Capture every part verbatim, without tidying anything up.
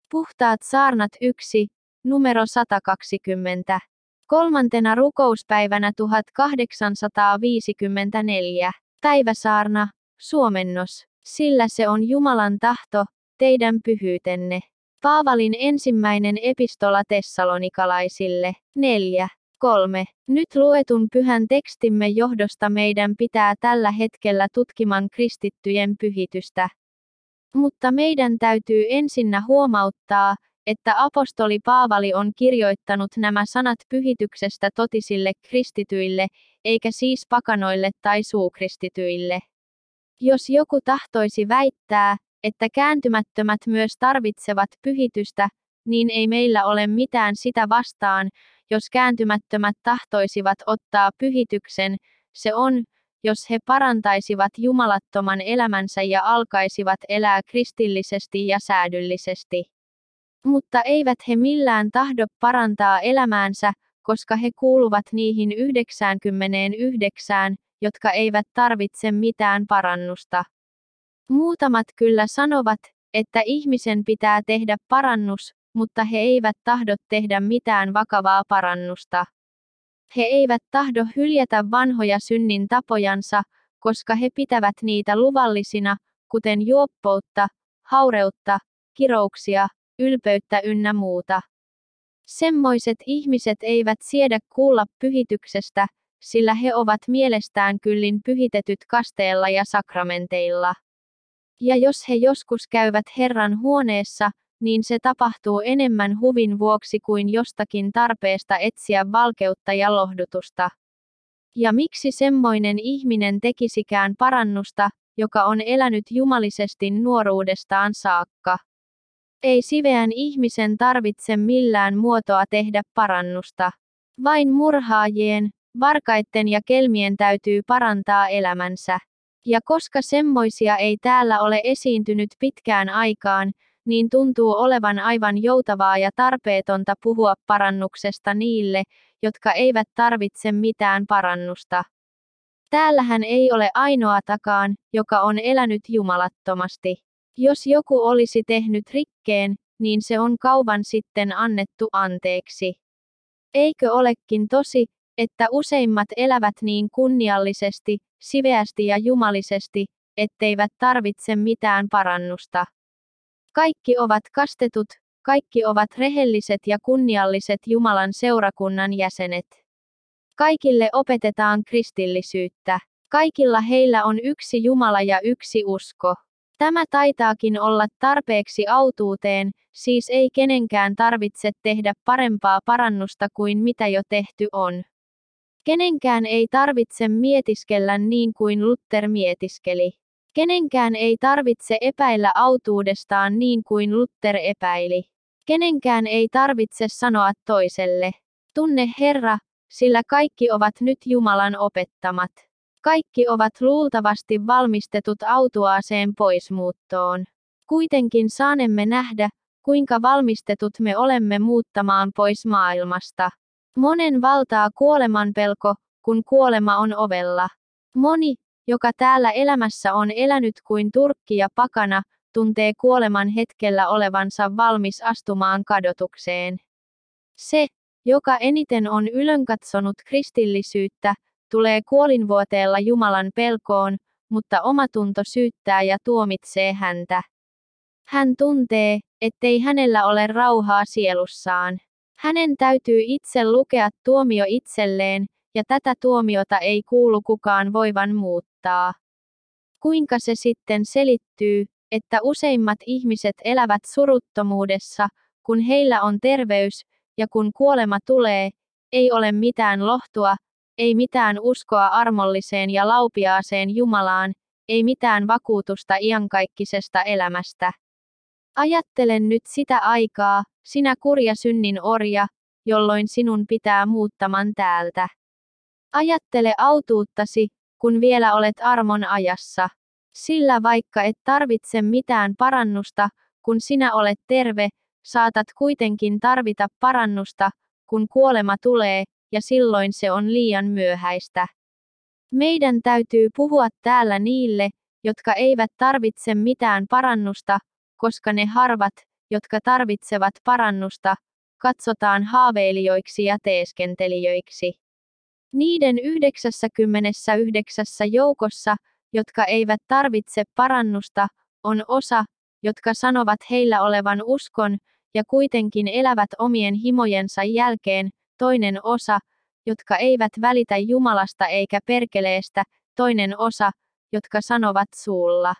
Puhtaat saarnat yksi, numero sata kaksikymmentä. Kolmantena rukouspäivänä tuhatkahdeksansataaviisikymmentäneljä. Päiväsaarna, suomennos. Sillä se on Jumalan tahto, teidän pyhyytenne. Paavalin ensimmäinen epistola tessalonikalaisille. neljä. kolme. Nyt luetun pyhän tekstimme johdosta meidän pitää tällä hetkellä tutkiman kristittyjen pyhitystä. Mutta meidän täytyy ensinnä huomauttaa, että apostoli Paavali on kirjoittanut nämä sanat pyhityksestä totisille kristityille, eikä siis pakanoille tai suukristityille. Jos joku tahtoisi väittää, että kääntymättömät myös tarvitsevat pyhitystä, niin ei meillä ole mitään sitä vastaan, jos kääntymättömät tahtoisivat ottaa pyhityksen, se on, jos he parantaisivat jumalattoman elämänsä ja alkaisivat elää kristillisesti ja säädyllisesti. Mutta eivät he millään tahdo parantaa elämäänsä, koska he kuuluvat niihin yhdeksänkymmentäyhdeksään, jotka eivät tarvitse mitään parannusta. Muutamat kyllä sanovat, että ihmisen pitää tehdä parannus, mutta he eivät tahdo tehdä mitään vakavaa parannusta. He eivät tahdo hyljätä vanhoja synnin tapojansa, koska he pitävät niitä luvallisina, kuten juoppoutta, haureutta, kirouksia, ylpeyttä ynnä muuta. Semmoiset ihmiset eivät siedä kuulla pyhityksestä, sillä he ovat mielestään kyllin pyhitetyt kasteella ja sakramenteilla. Ja jos he joskus käyvät Herran huoneessa, niin se tapahtuu enemmän huvin vuoksi kuin jostakin tarpeesta etsiä valkeutta ja lohdutusta. Ja miksi semmoinen ihminen tekisikään parannusta, joka on elänyt jumalisesti nuoruudestaan saakka? Ei siveän ihmisen tarvitse millään muotoa tehdä parannusta. Vain murhaajien, varkaitten ja kelmien täytyy parantaa elämänsä. Ja koska semmoisia ei täällä ole esiintynyt pitkään aikaan, niin tuntuu olevan aivan joutavaa ja tarpeetonta puhua parannuksesta niille, jotka eivät tarvitse mitään parannusta. Täällähän ei ole ainoatakaan, joka on elänyt jumalattomasti. Jos joku olisi tehnyt rikkeen, niin se on kauan sitten annettu anteeksi. Eikö olekin tosi, että useimmat elävät niin kunniallisesti, siveästi ja jumalisesti, etteivät tarvitse mitään parannusta? Kaikki ovat kastetut, kaikki ovat rehelliset ja kunnialliset Jumalan seurakunnan jäsenet. Kaikille opetetaan kristillisyyttä. Kaikilla heillä on yksi Jumala ja yksi usko. Tämä taitaakin olla tarpeeksi autuuteen, siis ei kenenkään tarvitse tehdä parempaa parannusta kuin mitä jo tehty on. Kenenkään ei tarvitse mietiskellä niin kuin Luther mietiskeli. Kenenkään ei tarvitse epäillä autuudestaan niin kuin Luther epäili. Kenenkään ei tarvitse sanoa toiselle, tunne Herra, sillä kaikki ovat nyt Jumalan opettamat. Kaikki ovat luultavasti valmistetut autuaaseen poismuuttoon. Kuitenkin saanemme nähdä, kuinka valmistetut me olemme muuttamaan pois maailmasta. Monen valtaa kuolemanpelko, kun kuolema on ovella. Moni, joka täällä elämässä on elänyt kuin turkki ja pakana, tuntee kuoleman hetkellä olevansa valmis astumaan kadotukseen. Se, joka eniten on ylönkatsonut kristillisyyttä, tulee kuolinvuoteella Jumalan pelkoon, mutta omatunto syyttää ja tuomitsee häntä. Hän tuntee, ettei hänellä ole rauhaa sielussaan. Hänen täytyy itse lukea tuomio itselleen, ja tätä tuomiota ei kuulu kukaan voivan muuttaa. Kuinka se sitten selittyy, että useimmat ihmiset elävät suruttomuudessa, kun heillä on terveys, ja kun kuolema tulee, ei ole mitään lohtua, ei mitään uskoa armolliseen ja laupiaaseen Jumalaan, ei mitään vakuutusta iankaikkisesta elämästä. Ajattelen nyt sitä aikaa, sinä kurja synnin orja, jolloin sinun pitää muuttaman täältä. Ajattele autuuttasi, kun vielä olet armon ajassa. Sillä vaikka et tarvitse mitään parannusta, kun sinä olet terve, saatat kuitenkin tarvita parannusta, kun kuolema tulee, ja silloin se on liian myöhäistä. Meidän täytyy puhua täällä niille, jotka eivät tarvitse mitään parannusta, koska ne harvat, jotka tarvitsevat parannusta, katsotaan haaveilijoiksi ja teeskentelijöiksi. Niiden yhdeksänkymmentäyhdeksän joukossa, jotka eivät tarvitse parannusta, on osa, jotka sanovat heillä olevan uskon, ja kuitenkin elävät omien himojensa jälkeen, toinen osa, jotka eivät välitä Jumalasta eikä perkeleestä, toinen osa, jotka sanovat suulla.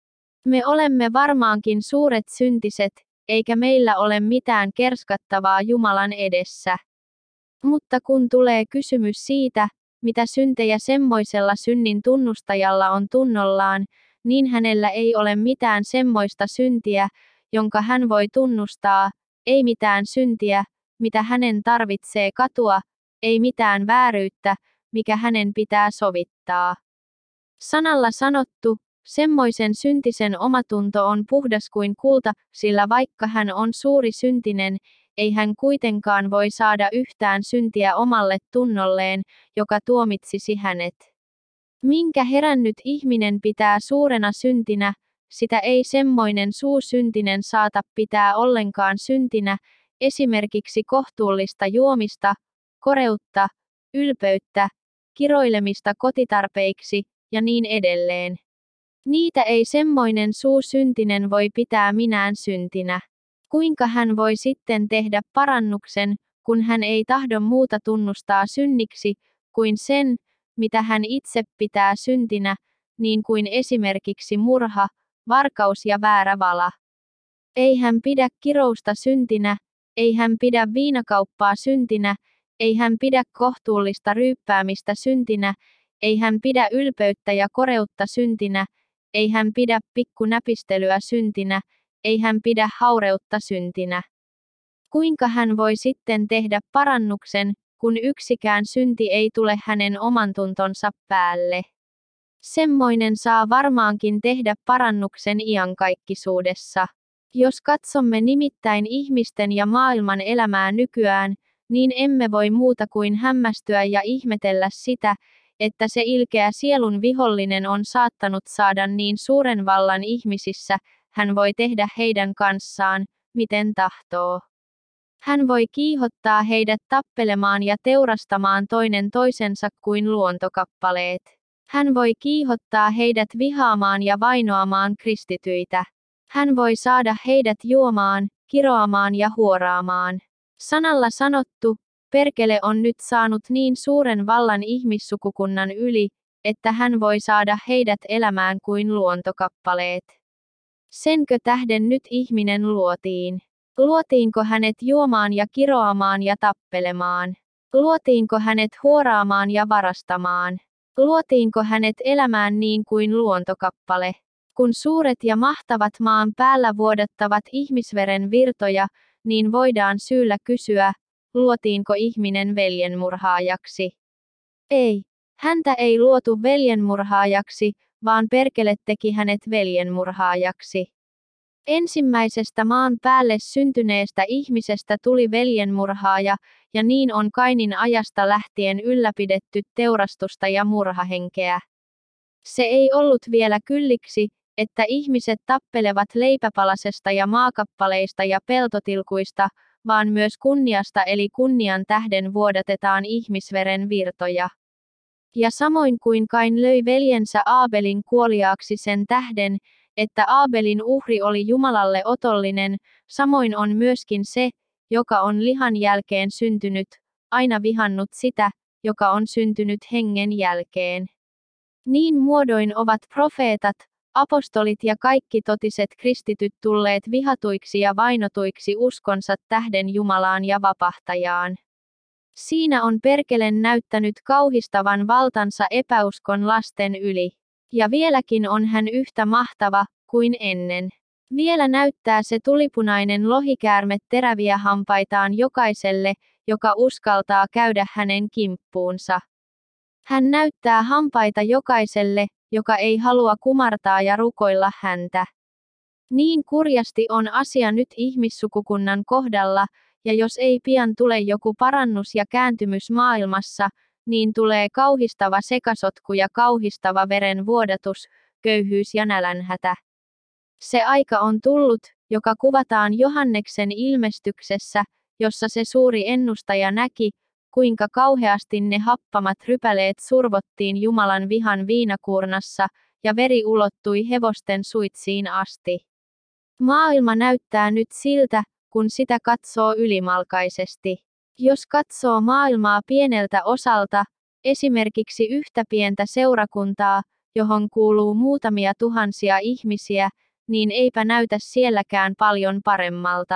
Me olemme varmaankin suuret syntiset, eikä meillä ole mitään kerskattavaa Jumalan edessä. Mutta kun tulee kysymys siitä, mitä syntejä semmoisella synnin tunnustajalla on tunnollaan, niin hänellä ei ole mitään semmoista syntiä, jonka hän voi tunnustaa, ei mitään syntiä, mitä hänen tarvitsee katua, ei mitään vääryyttä, mikä hänen pitää sovittaa. Sanalla sanottu, semmoisen syntisen omatunto on puhdas kuin kulta, sillä vaikka hän on suuri syntinen, ei hän kuitenkaan voi saada yhtään syntiä omalle tunnolleen, joka tuomitsisi hänet. Minkä herännyt ihminen pitää suurena syntinä, sitä ei semmoinen suusyntinen saata pitää ollenkaan syntinä, esimerkiksi kohtuullista juomista, koreutta, ylpeyttä, kiroilemista kotitarpeiksi, ja niin edelleen. Niitä ei semmoinen suusyntinen voi pitää minään syntinä. Kuinka hän voi sitten tehdä parannuksen, kun hän ei tahdo muuta tunnustaa synniksi, kuin sen, mitä hän itse pitää syntinä, niin kuin esimerkiksi murha, varkaus ja väärä vala. Ei hän pidä kirousta syntinä, ei hän pidä viinakauppaa syntinä, ei hän pidä kohtuullista ryyppäämistä syntinä, ei hän pidä ylpeyttä ja koreutta syntinä, ei hän pidä pikkunäpistelyä syntinä, ei hän pidä haureutta syntinä. Kuinka hän voi sitten tehdä parannuksen, kun yksikään synti ei tule hänen omantuntonsa päälle? Semmoinen saa varmaankin tehdä parannuksen iankaikkisuudessa. Jos katsomme nimittäin ihmisten ja maailman elämää nykyään, niin emme voi muuta kuin hämmästyä ja ihmetellä sitä, että se ilkeä sielun vihollinen on saattanut saada niin suuren vallan ihmisissä, hän voi tehdä heidän kanssaan, miten tahtoo. Hän voi kiihottaa heidät tappelemaan ja teurastamaan toinen toisensa kuin luontokappaleet. Hän voi kiihottaa heidät vihaamaan ja vainoamaan kristityitä. Hän voi saada heidät juomaan, kiroamaan ja huoraamaan. Sanalla sanottu, perkele on nyt saanut niin suuren vallan ihmissukukunnan yli, että hän voi saada heidät elämään kuin luontokappaleet. Senkö tähden nyt ihminen luotiin? Luotiinko hänet juomaan ja kiroamaan ja tappelemaan? Luotiinko hänet huoraamaan ja varastamaan? Luotiinko hänet elämään niin kuin luontokappale? Kun suuret ja mahtavat maan päällä vuodattavat ihmisveren virtoja, niin voidaan syyllä kysyä, luotiinko ihminen veljenmurhaajaksi? Ei, häntä ei luotu veljenmurhaajaksi, vaan perkele teki hänet veljenmurhaajaksi. Ensimmäisestä maan päälle syntyneestä ihmisestä tuli veljenmurhaaja, ja niin on Kainin ajasta lähtien ylläpidetty teurastusta ja murhahenkeä. Se ei ollut vielä kylliksi, että ihmiset tappelevat leipäpalasesta ja maakappaleista ja peltotilkuista, vaan myös kunniasta eli kunnian tähden vuodatetaan ihmisveren virtoja. Ja samoin kuin Kain löi veljensä Aabelin kuoliaaksi sen tähden, että Aabelin uhri oli Jumalalle otollinen, samoin on myöskin se, joka on lihan jälkeen syntynyt, aina vihannut sitä, joka on syntynyt hengen jälkeen. Niin muodoin ovat profeetat, apostolit ja kaikki totiset kristityt tulleet vihatuiksi ja vainotuiksi uskonsa tähden Jumalaan ja vapahtajaan. Siinä on perkelen näyttänyt kauhistavan valtansa epäuskon lasten yli. Ja vieläkin on hän yhtä mahtava kuin ennen. Vielä näyttää se tulipunainen lohikäärme teräviä hampaitaan jokaiselle, joka uskaltaa käydä hänen kimppuunsa. Hän näyttää hampaita jokaiselle, joka ei halua kumartaa ja rukoilla häntä. Niin kurjasti on asia nyt ihmissukukunnan kohdalla, ja jos ei pian tule joku parannus ja kääntymys maailmassa, niin tulee kauhistava sekasotku ja kauhistava verenvuodatus, köyhyys ja nälänhätä. Se aika on tullut, joka kuvataan Johanneksen ilmestyksessä, jossa se suuri ennustaja näki, kuinka kauheasti ne happamat rypäleet survottiin Jumalan vihan viinakuurnassa, ja veri ulottui hevosten suitsiin asti. Maailma näyttää nyt siltä, kun sitä katsoo ylimalkaisesti. Jos katsoo maailmaa pieneltä osalta, esimerkiksi yhtä pientä seurakuntaa, johon kuuluu muutamia tuhansia ihmisiä, niin eipä näytä sielläkään paljon paremmalta.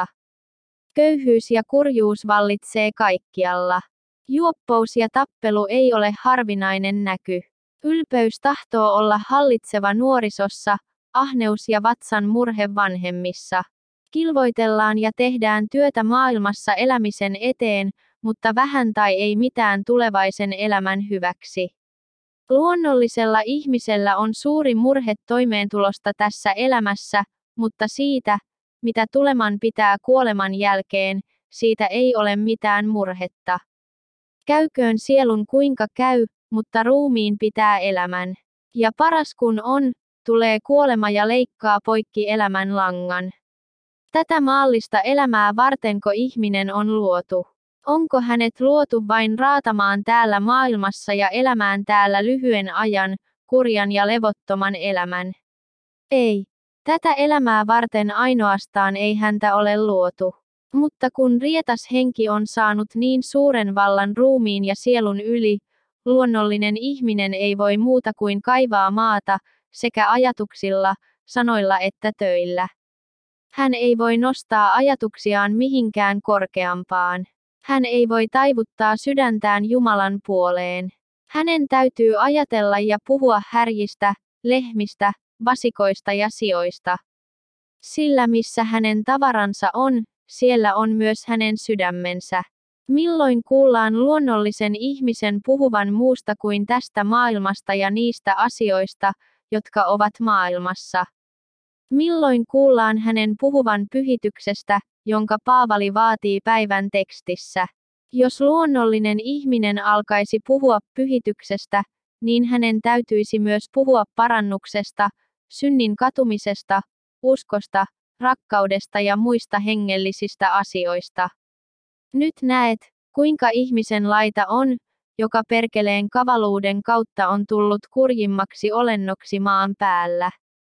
Köyhyys ja kurjuus vallitsee kaikkialla. Juoppous ja tappelu ei ole harvinainen näky. Ylpeys tahtoo olla hallitseva nuorisossa, ahneus ja vatsan murhe vanhemmissa. Kilvoitellaan ja tehdään työtä maailmassa elämisen eteen, mutta vähän tai ei mitään tulevaisen elämän hyväksi. Luonnollisella ihmisellä on suuri murhe toimeentulosta tässä elämässä, mutta siitä, mitä tuleman pitää kuoleman jälkeen, siitä ei ole mitään murhetta. Käyköön sielun kuinka käy, mutta ruumiin pitää elämän. Ja paras kun on, tulee kuolema ja leikkaa poikki elämän langan. Tätä maallista elämää vartenko ihminen on luotu? Onko hänet luotu vain raatamaan täällä maailmassa ja elämään täällä lyhyen ajan, kurjan ja levottoman elämän? Ei. Tätä elämää varten ainoastaan ei häntä ole luotu. Mutta kun rietas henki on saanut niin suuren vallan ruumiin ja sielun yli, luonnollinen ihminen ei voi muuta kuin kaivaa maata, sekä ajatuksilla, sanoilla että töillä. Hän ei voi nostaa ajatuksiaan mihinkään korkeampaan. Hän ei voi taivuttaa sydäntään Jumalan puoleen. Hänen täytyy ajatella ja puhua härjistä, lehmistä, vasikoista ja sioista. Sillä missä hänen tavaransa on, siellä on myös hänen sydämensä. Milloin kuullaan luonnollisen ihmisen puhuvan muusta kuin tästä maailmasta ja niistä asioista, jotka ovat maailmassa? Milloin kuullaan hänen puhuvan pyhityksestä, jonka Paavali vaatii päivän tekstissä? Jos luonnollinen ihminen alkaisi puhua pyhityksestä, niin hänen täytyisi myös puhua parannuksesta, synnin katumisesta, uskosta, rakkaudesta ja muista hengellisistä asioista. Nyt näet, kuinka ihmisen laita on, joka perkeleen kavaluuden kautta on tullut kurjimmaksi olennoksi maan päällä.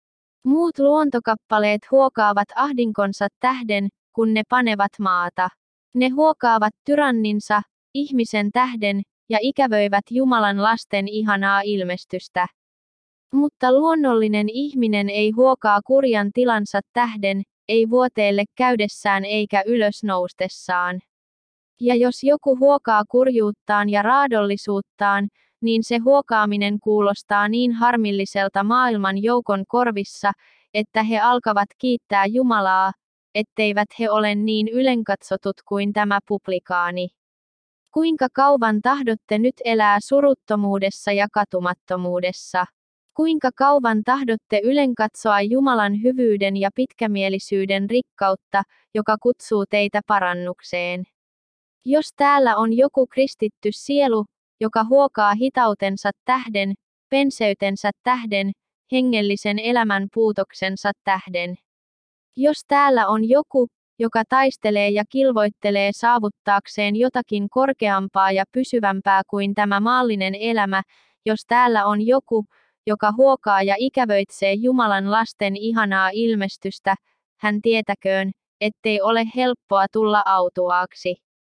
Muut luontokappaleet huokaavat ahdinkonsa tähden, kun ne panevat maata. Ne huokaavat tyranninsa, ihmisen tähden, ja ikävöivät Jumalan lasten ihanaa ilmestystä. Mutta luonnollinen ihminen ei huokaa kurjan tilansa tähden, ei vuoteelle käydessään eikä ylös noustessaan. Ja jos joku huokaa kurjuuttaan ja raadollisuuttaan, niin se huokaaminen kuulostaa niin harmilliselta maailman joukon korvissa, että he alkavat kiittää Jumalaa, etteivät he ole niin ylenkatsotut kuin tämä publikaani. Kuinka kauan tahdotte nyt elää suruttomuudessa ja katumattomuudessa? Kuinka kauan tahdotte ylenkatsoa Jumalan hyvyyden ja pitkämielisyyden rikkautta, joka kutsuu teitä parannukseen? Jos täällä on joku kristitty sielu, joka huokaa hitautensa tähden, penseytensä tähden, hengellisen elämän puutoksensa tähden. Jos täällä on joku, joka taistelee ja kilvoittelee saavuttaakseen jotakin korkeampaa ja pysyvämpää kuin tämä maallinen elämä, jos täällä on joku, joka huokaa ja ikävöitsee Jumalan lasten ihanaa ilmestystä, hän tietäköön, ettei ole helppoa tulla autuaaksi.